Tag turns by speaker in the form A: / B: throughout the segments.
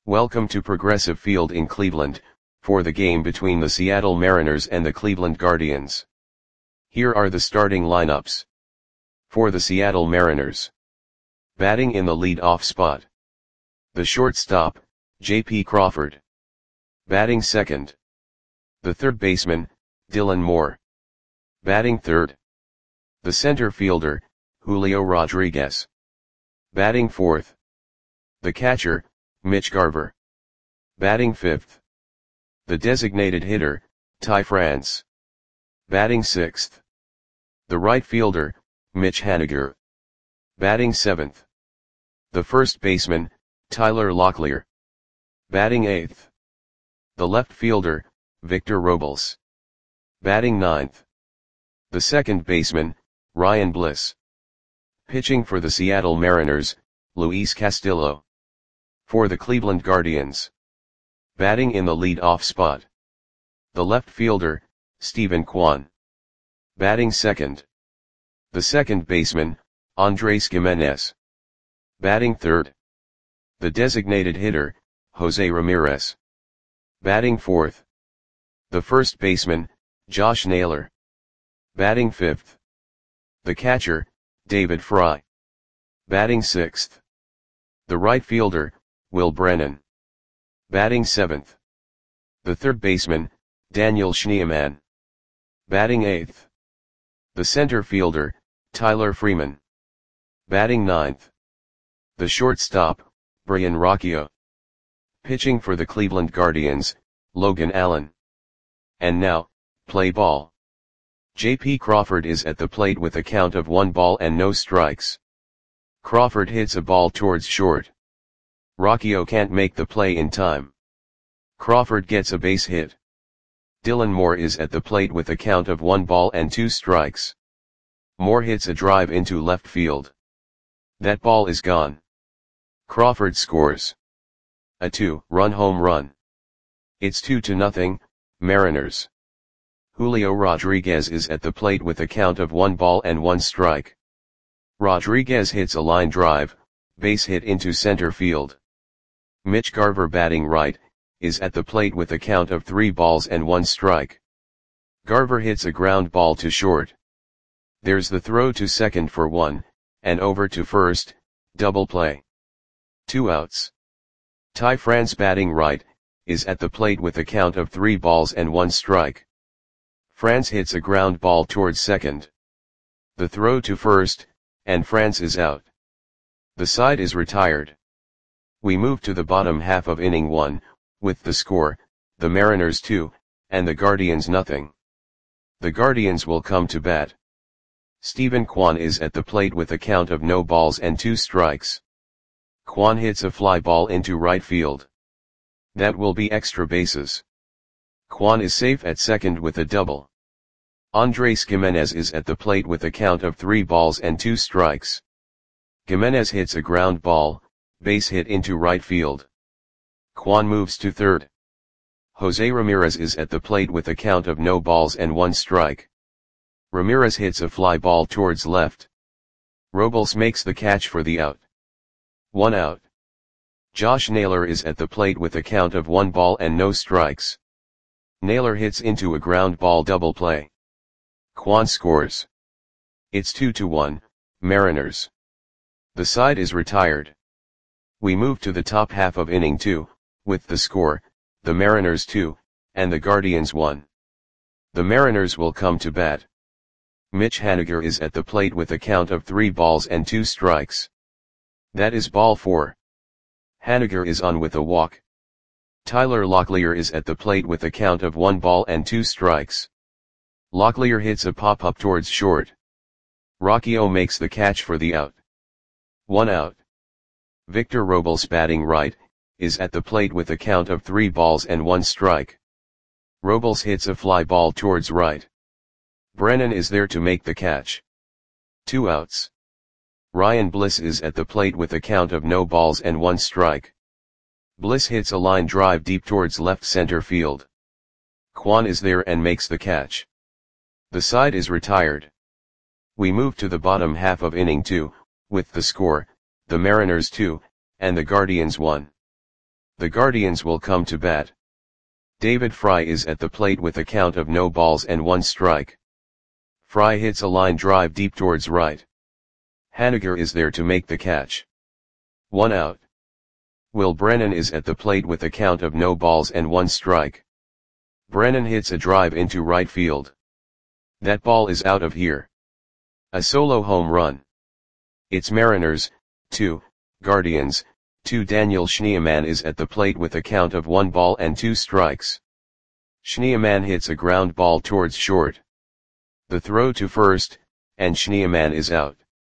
A: Welcome to Progressive Field in Cleveland, for the game between the Seattle Mariners and the Cleveland Guardians. Here are the starting lineups. For the Seattle Mariners. Batting in the lead-off spot. The shortstop, J.P. Crawford. Batting second. The third baseman, Dylan Moore. Batting third. The center fielder, Julio Rodriguez. Batting fourth. The catcher, Mitch Garver. Batting fifth. The designated hitter, Ty France. Batting sixth. The right fielder, Mitch Haniger. Batting seventh. The first baseman, Tyler Locklear. Batting eighth. The left fielder, Victor Robles. Batting ninth. The second baseman, Ryan Bliss. Pitching for the Seattle Mariners, Luis Castillo. For the Cleveland Guardians. Batting in the lead-off spot. The left fielder, Steven Kwan. Batting second. The second baseman, Andres Gimenez. Batting third. The designated hitter, Jose Ramirez. Batting fourth. The first baseman, Josh Naylor. Batting fifth. The catcher, David Fry. Batting sixth. The right fielder, Will Brennan. Batting seventh. The third baseman, Daniel Schneemann. Batting eighth. The center fielder, Tyler Freeman. Batting ninth. The shortstop, Brayan Rocchio. Pitching for the Cleveland Guardians, Logan Allen. And now, play ball. J.P. Crawford is at the plate with a count of 1 ball and no strikes. Crawford hits a ball towards short. Rocchio can't make the play in time. Crawford gets a base hit. Dylan Moore is at the plate with a count of 1 ball and 2 strikes. Moore hits a drive into left field. That ball is gone. Crawford scores a 2-run home run. It's 2-0, Mariners. Julio Rodriguez is at the plate with a count of 1 ball and 1 strike. Rodriguez hits a line drive, base hit into center field. Mitch Garver, batting right, is at the plate with a count of 3 balls and 1 strike. Garver hits a ground ball to short. There's the throw to second for 1, and over to first, double play. 2 outs. Ty France, batting right, is at the plate with a count of 3 balls and 1 strike. France hits a ground ball towards second. The throw to first, and France is out. The side is retired. We move to the bottom half of inning 1, with the score, the Mariners 2, and the Guardians nothing. The Guardians will come to bat. Steven Kwan is at the plate with a count of no balls and 2 strikes. Kwan hits a fly ball into right field. That will be extra bases. Kwan is safe at second with a double. Andres Gimenez is at the plate with a count of 3 balls and 2 strikes. Gimenez hits a ground ball, base hit into right field. Kwan moves to third. Jose Ramirez is at the plate with a count of no balls and 1 strike. Ramirez hits a fly ball towards left. Robles makes the catch for the out. 1 out. Josh Naylor is at the plate with a count of 1 ball and no strikes. Naylor hits into a ground ball, double play. Kwan scores. It's 2-1, Mariners. The side is retired. We move to the top half of inning 2, with the score, the Mariners 2, and the Guardians 1. The Mariners will come to bat. Mitch Haniger is at the plate with a count of 3 balls and 2 strikes. That is ball 4. Haniger is on with a walk. Tyler Locklear is at the plate with a count of 1 ball and 2 strikes. Locklear hits a pop-up towards short. Rocchio makes the catch for the out. 1 out. Victor Robles, batting right, is at the plate with a count of 3 balls and 1 strike. Robles hits a fly ball towards right. Brennan is there to make the catch. 2 outs. Ryan Bliss is at the plate with a count of no balls and 1 strike. Bliss hits a line drive deep towards left center field. Kwan is there and makes the catch. The side is retired. We move to the bottom half of inning 2, with the score, the Mariners 2, and the Guardians 1. The Guardians will come to bat. David Fry is at the plate with a count of no balls and 1 strike. Fry hits a line drive deep towards right. Haniger is there to make the catch. 1 out. Will Brennan is at the plate with a count of no balls and 1 strike. Brennan hits a drive into right field. That ball is out of here. A solo home run. It's Mariners, 2, Guardians, 2. Daniel Schneemann is at the plate with a count of 1 ball and 2 strikes. Schneemann hits a ground ball towards short. The throw to first, and Schneemann is out.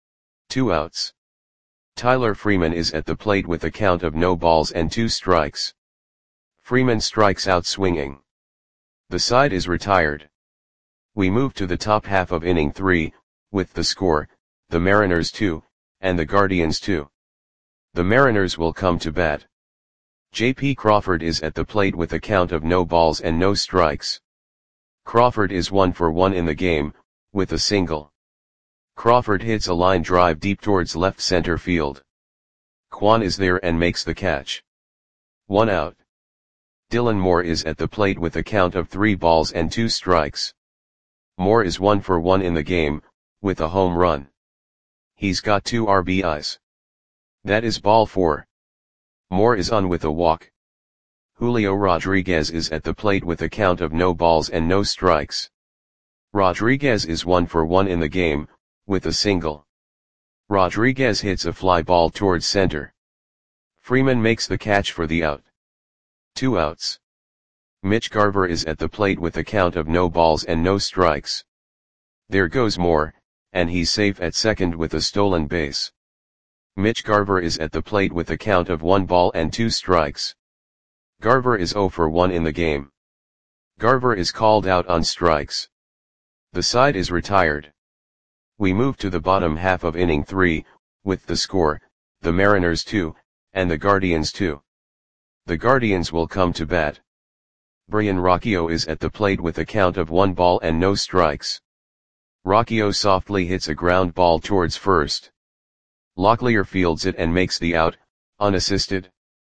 A: 2 outs. Tyler Freeman is at the plate with a count of no balls and 2 strikes. Freeman strikes out swinging. The side is retired. We move to the top half of inning 3, with the score, the Mariners 2, and the Guardians 2. The Mariners will come to bat. J.P. Crawford is at the plate with a count of no balls and no strikes. Crawford is 1 for 1 in the game, with a single. Crawford hits a line drive deep towards left center field. Kwan is there and makes the catch. 1 out. Dylan Moore is at the plate with a count of 3 balls and 2 strikes. Moore is 1 for 1 in the game, with a home run. He's got 2 RBIs. That is ball 4. Moore is on with a walk. Julio Rodriguez is at the plate with a count of no balls and no strikes. Rodriguez is 1 for 1 in the game, with a single. Rodriguez hits a fly ball towards center. Freeman makes the catch for the out. 2 outs. Mitch Garver is at the plate with a count of no balls and no strikes. There goes Moore, and he's safe at second with a stolen base. Mitch Garver is at the plate with a count of 1 ball and 2 strikes. Garver is 0 for 1 in the game. Garver is called out on strikes. The side is retired. We move to the bottom half of inning 3, with the score, the Mariners 2, and the Guardians 2. The Guardians will come to bat. Brian Rocchio is at the plate with a count of 1 ball and no strikes. Rocchio softly hits a ground ball towards first. Locklear fields it and makes the out, unassisted.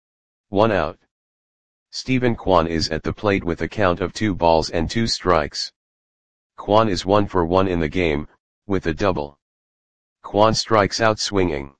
A: 1 out. Stephen Kwan is at the plate with a count of 2 balls and 2 strikes. Kwan is 1 for 1 in the game, with a double. Kwan strikes out swinging.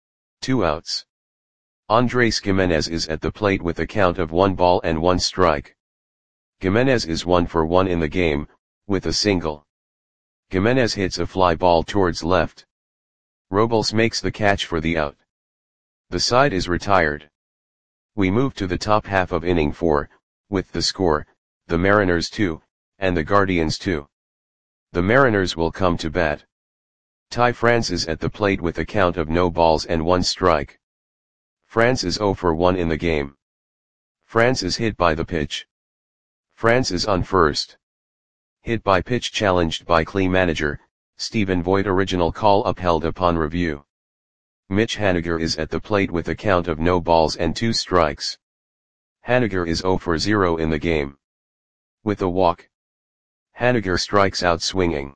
A: 2 outs. Andres Gimenez is at the plate with a count of 1 ball and 1 strike. Gimenez is 1 for 1 in the game, with a single. Gimenez hits a fly ball towards left. Robles makes the catch for the out. The side is retired. We move to the top half of inning 4, with the score, the Mariners 2, and the Guardians 2. The Mariners will come to bat. Ty France is at the plate with a count of no balls and 1 strike. France is 0 for 1 in the game. France is hit by the pitch. France is on first. Hit by pitch challenged by Clee manager, Stephen Voigt. Original call upheld upon review. Mitch Haniger is at the plate with a count of no balls and 2 strikes. Haniger is 0 for 0 in the game. With a walk. Haniger strikes out swinging.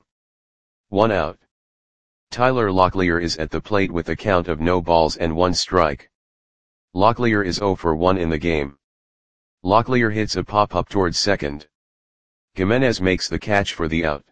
A: 1 out. Tyler Locklear is at the plate with a count of no balls and 1 strike. Locklear is 0 for 1 in the game. Locklear hits a pop-up towards second. Gimenez makes the catch for the out.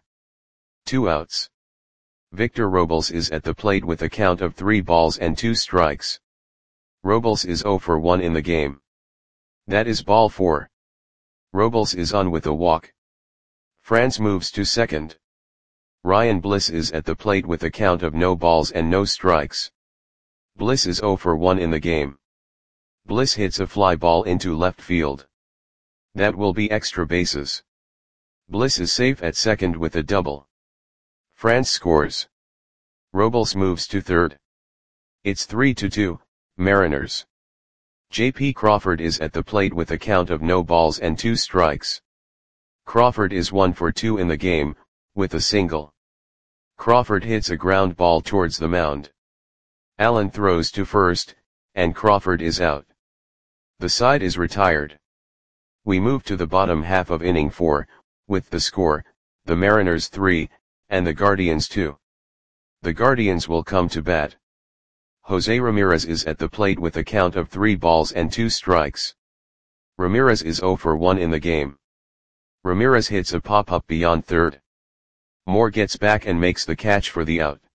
A: 2 outs. Victor Robles is at the plate with a count of 3 balls and 2 strikes. Robles is 0 for 1 in the game. That is ball 4. Robles is on with a walk. France moves to second. Ryan Bliss is at the plate with a count of no balls and no strikes. Bliss is 0 for 1 in the game. Bliss hits a fly ball into left field. That will be extra bases. Bliss is safe at second with a double. France scores. Robles moves to third. It's 3-2, Mariners. J.P. Crawford is at the plate with a count of no balls and 2 strikes. Crawford is 1 for 2 in the game, with a single. Crawford hits a ground ball towards the mound. Allen throws to first, and Crawford is out. The side is retired. We move to the bottom half of inning 4, with the score, the Mariners 3, and the Guardians 2. The Guardians will come to bat. Jose Ramirez is at the plate with a count of 3 balls and 2 strikes. Ramirez is 0 for 1 in the game. Ramirez hits a pop-up beyond third. Moore gets back and makes the catch for the out.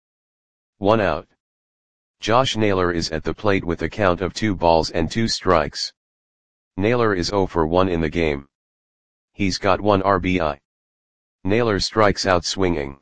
A: 1 out. Josh Naylor is at the plate with a count of 2 balls and 2 strikes. Naylor is 0 for 1 in the game. He's got 1 RBI. Naylor strikes out swinging.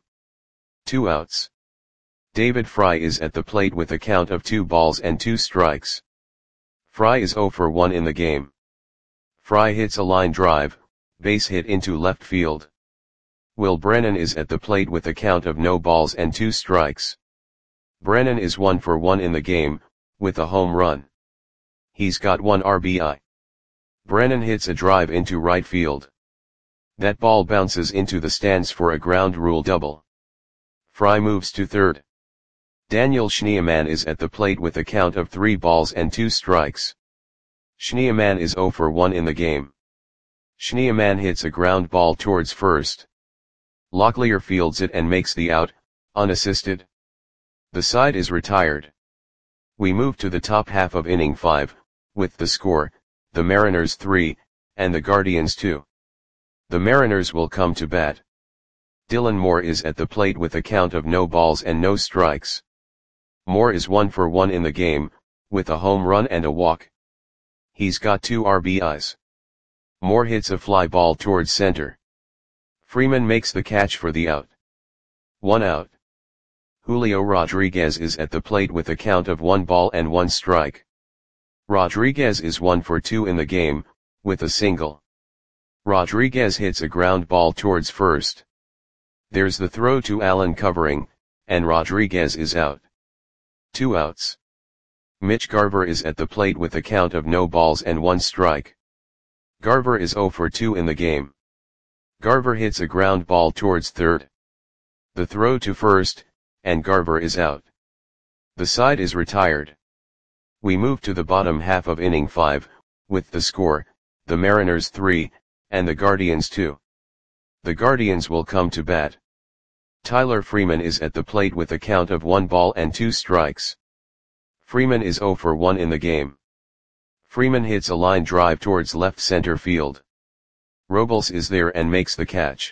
A: 2 outs. David Fry is at the plate with a count of 2 balls and 2 strikes. Fry is 0 for 1 in the game. Fry hits a line drive, base hit into left field. Will Brennan is at the plate with a count of no balls and 2 strikes. Brennan is 1 for 1 in the game, with a home run. He's got 1 RBI. Brennan hits a drive into right field. That ball bounces into the stands for a ground rule double. Fry moves to third. Daniel Schneemann is at the plate with a count of 3 balls and 2 strikes. Schneemann is 0 for 1 in the game. Schneemann hits a ground ball towards first. Locklear fields it and makes the out, unassisted. The side is retired. We move to the top half of inning 5, with the score, the Mariners 3, and the Guardians 2. The Mariners will come to bat. Dylan Moore is at the plate with a count of no balls and no strikes. Moore is 1 for 1 in the game, with a home run and a walk. He's got 2 RBIs. Moore hits a fly ball towards center. Freeman makes the catch for the out. 1 out. Julio Rodriguez is at the plate with a count of 1 ball and 1 strike. Rodriguez is 1 for 2 in the game, with a single. Rodriguez hits a ground ball towards first. There's the throw to Allen covering, and Rodriguez is out. 2 outs. Mitch Garver is at the plate with a count of no balls and 1 strike. Garver is 0 for 2 in the game. Garver hits a ground ball towards third. The throw to first, and Garver is out. The side is retired. We move to the bottom half of inning 5, with the score, the Mariners 3, and the Guardians 2. The Guardians will come to bat. Tyler Freeman is at the plate with a count of 1 ball and 2 strikes. Freeman is 0 for 1 in the game. Freeman hits a line drive towards left center field. Robles is there and makes the catch.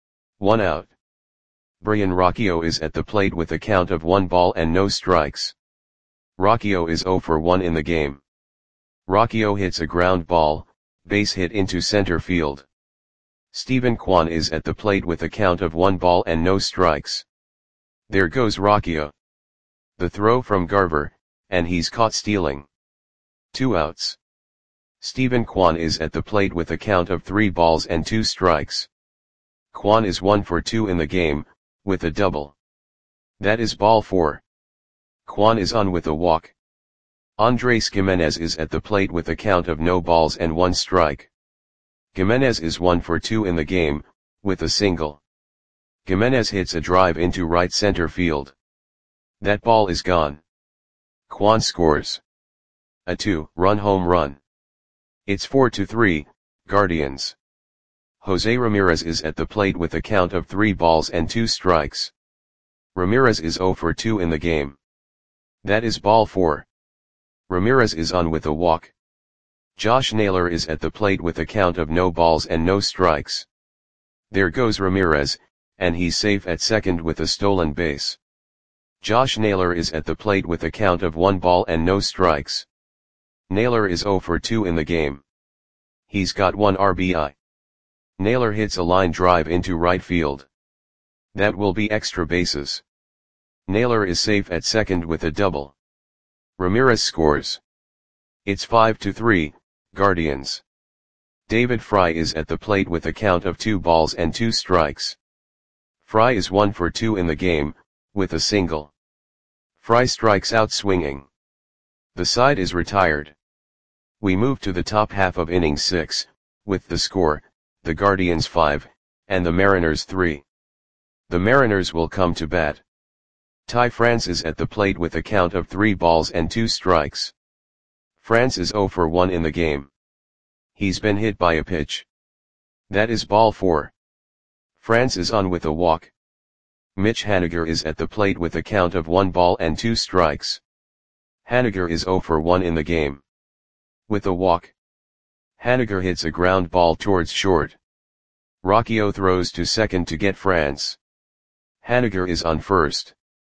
A: 1 out. Brian Rocchio is at the plate with a count of 1 ball and no strikes. Rocchio is 0 for 1 in the game. Rocchio hits a ground ball, base hit into center field. Stephen Kwan is at the plate with a count of 1 ball and no strikes. There goes Rocchio. The throw from Garver, and he's caught stealing. 2 outs. Stephen Kwan is at the plate with a count of 3 balls and 2 strikes. Kwan is 1 for 2 in the game, with a double. That is ball 4. Kwan is on with a walk. Andres Gimenez is at the plate with a count of no balls and 1 strike. Gimenez is 1 for 2 in the game, with a single. Gimenez hits a drive into right center field. That ball is gone. Kwan scores a 2-run home run. It's 4-3, Guardians. Jose Ramirez is at the plate with a count of 3 balls and 2 strikes. Ramirez is 0 for 2 in the game. That is ball 4. Ramirez is on with a walk. Josh Naylor is at the plate with a count of no balls and no strikes. There goes Ramirez, and he's safe at second with a stolen base. Josh Naylor is at the plate with a count of 1 ball and no strikes. Naylor is 0 for 2 in the game. He's got 1 RBI. Naylor hits a line drive into right field. That will be extra bases. Naylor is safe at second with a double. Ramirez scores. It's 5-3, Guardians. David Fry is at the plate with a count of 2 balls and 2 strikes. Fry is 1 for 2 in the game, with a single. Fry strikes out swinging. The side is retired. We move to the top half of inning 6, with the score, the Guardians 5, and the Mariners 3. The Mariners will come to bat. Ty France is at the plate with a count of 3 balls and 2 strikes. France is 0 for 1 in the game. He's been hit by a pitch. That is ball 4. France is on with a walk. Mitch Haniger is at the plate with a count of 1 ball and 2 strikes. Haniger is 0 for 1 in the game. With a walk. Haniger hits a ground ball towards short. Rocchio throws to second to get France. Haniger is on first.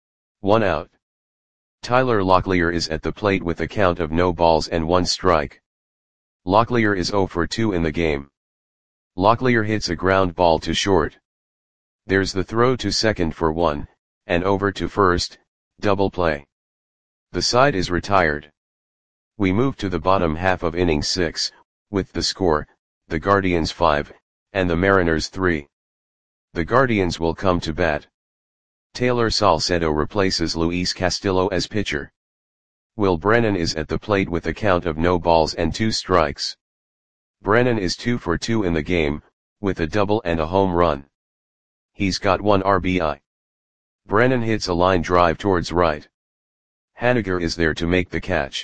A: 1 out. Tyler Locklear is at the plate with a count of no balls and 1 strike. Locklear is 0 for 2 in the game. Locklear hits a ground ball to short. There's the throw to second for 1, and over to first, double play. The side is retired. We move to the bottom half of inning 6, with the score, the Guardians 5, and the Mariners 3. The Guardians will come to bat. Taylor Salcedo replaces Luis Castillo as pitcher. Will Brennan is at the plate with a count of no balls and 2 strikes. Brennan is 2 for 2 in the game, with a double and a home run. He's got 1 RBI. Brennan hits a line drive towards right. Haniger is there to make the catch.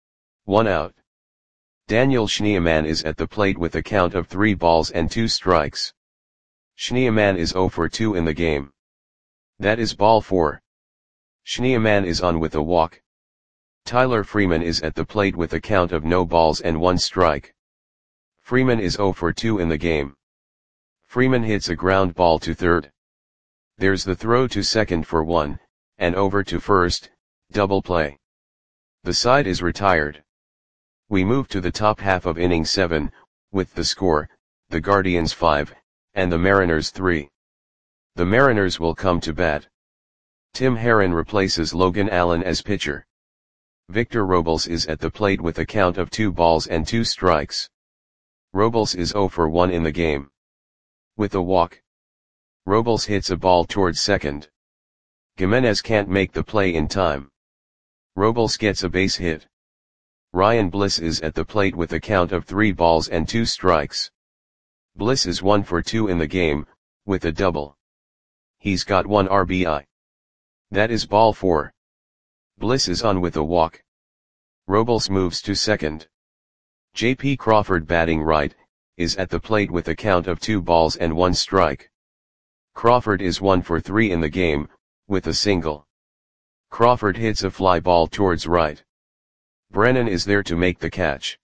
A: 1 out. Daniel Schneemann is at the plate with a count of 3 balls and 2 strikes. Schneemann is 0 for 2 in the game. That is ball 4. Schneemann is on with a walk. Tyler Freeman is at the plate with a count of no balls and 1 strike. Freeman is 0 for 2 in the game. Freeman hits a ground ball to third. There's the throw to second for 1, and over to first, double play. The side is retired. We move to the top half of inning 7, with the score, the Guardians 5, and the Mariners 3. The Mariners will come to bat. Tim Herrin replaces Logan Allen as pitcher. Victor Robles is at the plate with a count of 2 balls and 2 strikes. Robles is 0 for 1 in the game. With a walk. Robles hits a ball towards second. Gimenez can't make the play in time. Robles gets a base hit. Ryan Bliss is at the plate with a count of 3 balls and 2 strikes. Bliss is 1 for 2 in the game, with a double. He's got 1 RBI. That is ball 4. Bliss is on with a walk. Robles moves to second. J.P. Crawford, batting right, is at the plate with a count of 2 balls and 1 strike. Crawford is 1 for 3 in the game, with a single. Crawford hits a fly ball towards right. Brennan is there to make the catch.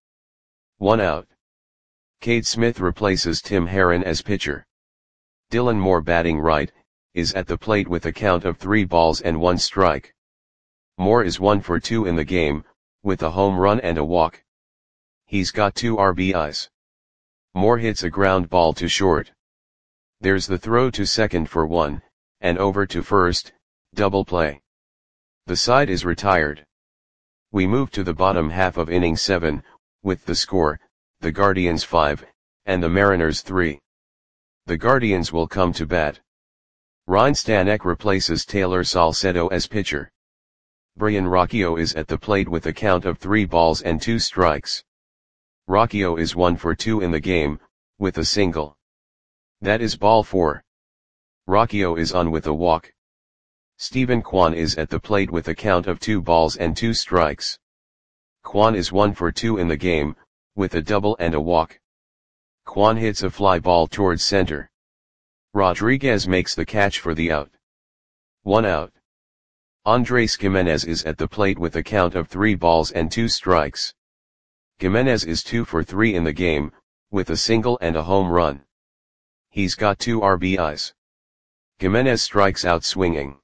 A: 1 out. Cade Smith replaces Tim Herrin as pitcher. Dylan Moore, batting right, is at the plate with a count of 3 balls and 1 strike. Moore is 1 for 2 in the game, with a home run and a walk. He's got 2 RBIs. Moore hits a ground ball to short. There's the throw to second for 1, and over to first, double play. The side is retired. We move to the bottom half of inning 7, with the score, the Guardians 5, and the Mariners 3. The Guardians will come to bat. Ryan Stanek replaces Taylor Salcedo as pitcher. Brian Rocchio is at the plate with a count of 3 balls and 2 strikes. Rocchio is 1 for 2 in the game, with a single. That is ball 4. Rocchio is on with a walk. Stephen Kwan is at the plate with a count of 2 balls and 2 strikes. Kwan is 1 for 2 in the game, with a double and a walk. Kwan hits a fly ball towards center. Rodriguez makes the catch for the out. 1 out. Andres Gimenez is at the plate with a count of 3 balls and 2 strikes. Gimenez is 2 for 3 in the game, with a single and a home run. He's got 2 RBIs. Gimenez strikes out swinging.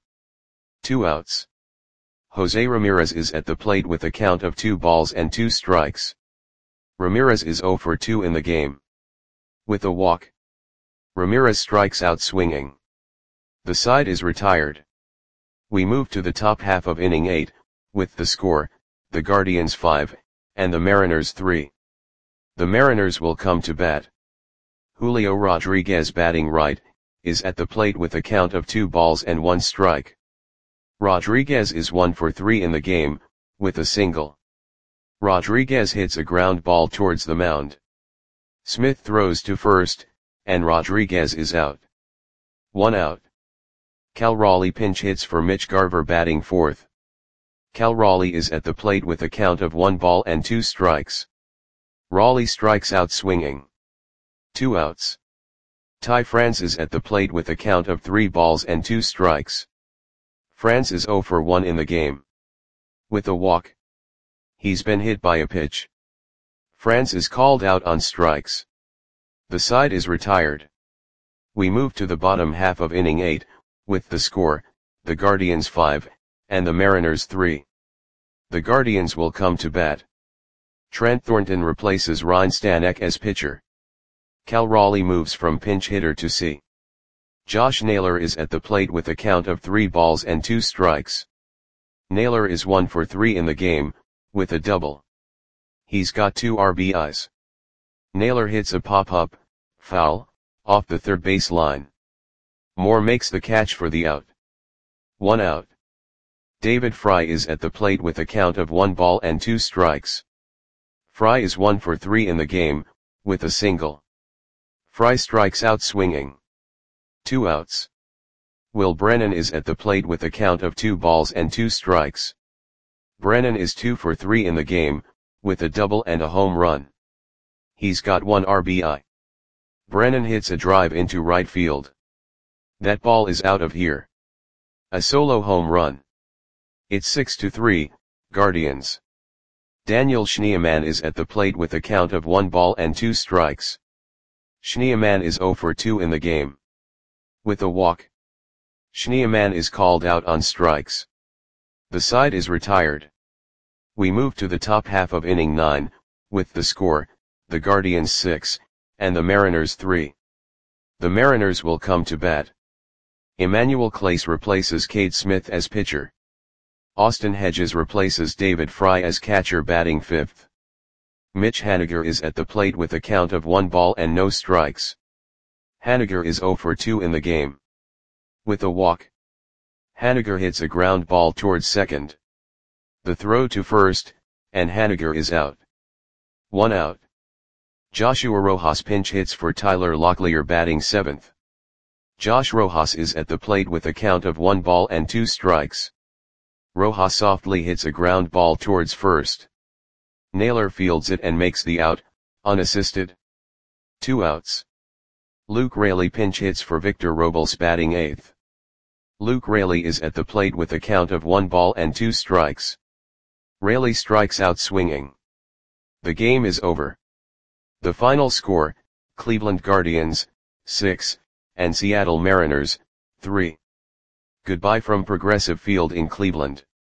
A: 2 outs. Jose Ramirez is at the plate with a count of 2 balls and 2 strikes. Ramirez is 0 for 2 in the game. With a walk. Ramirez strikes out swinging. The side is retired. We move to the top half of inning 8, with the score, the Guardians 5, and the Mariners 3. The Mariners will come to bat. Julio Rodriguez, batting right, is at the plate with a count of 2 balls and 1 strike. Rodriguez is 1 for 3 in the game, with a single. Rodriguez hits a ground ball towards the mound. Smith throws to first, and Rodriguez is out. 1 out. Cal Raleigh pinch hits for Mitch Garver, batting fourth. Cal Raleigh is at the plate with a count of 1 ball and 2 strikes. Raleigh strikes out swinging. 2 outs. Ty France is at the plate with a count of 3 balls and 2 strikes. France is 0 for 1 in the game. With a walk. He's been hit by a pitch. France is called out on strikes. The side is retired. We move to the bottom half of inning 8, with the score, the Guardians 5, and the Mariners 3. The Guardians will come to bat. Trent Thornton replaces Ryan Stanek as pitcher. Cal Raleigh moves from pinch hitter to C. Josh Naylor is at the plate with a count of 3 balls and 2 strikes. Naylor is 1 for 3 in the game, with a double. He's got 2 RBIs. Naylor hits a pop-up, foul, off the third base line. Moore makes the catch for the out. 1 out. David Fry is at the plate with a count of 1 ball and 2 strikes. Fry is 1 for 3 in the game, with a single. Fry strikes out swinging. 2 outs. Will Brennan is at the plate with a count of 2 balls and 2 strikes. Brennan is 2 for 3 in the game, with a double and a home run. He's got 1 RBI. Brennan hits a drive into right field. That ball is out of here. A solo home run. It's 6-3, Guardians. Daniel Schneemann is at the plate with a count of 1 ball and 2 strikes. Schneemann is 0 for 2 in the game. With a walk. Schneemann is called out on strikes. The side is retired. We move to the top half of inning 9, with the score, the Guardians 6, and the Mariners 3. The Mariners will come to bat. Emmanuel Clase replaces Cade Smith as pitcher. Austin Hedges replaces David Fry as catcher batting 5th. Mitch Haniger is at the plate with a count of 1 ball and no strikes. Haniger is 0 for 2 in the game. With a walk. Haniger hits a ground ball towards second. The throw to first, and Haniger is out. 1 out. Joshua Rojas pinch hits for Tyler Locklear batting 7th. Josh Rojas is at the plate with a count of 1 ball and 2 strikes. Rojas softly hits a ground ball towards first. Naylor fields it and makes the out, unassisted. 2 outs. Luke Raley pinch hits for Victor Robles batting 8th. Luke Raley is at the plate with a count of 1 ball and 2 strikes. Raley strikes out swinging. The game is over. The final score, Cleveland Guardians, 6, and Seattle Mariners, 3. Goodbye from Progressive Field in Cleveland.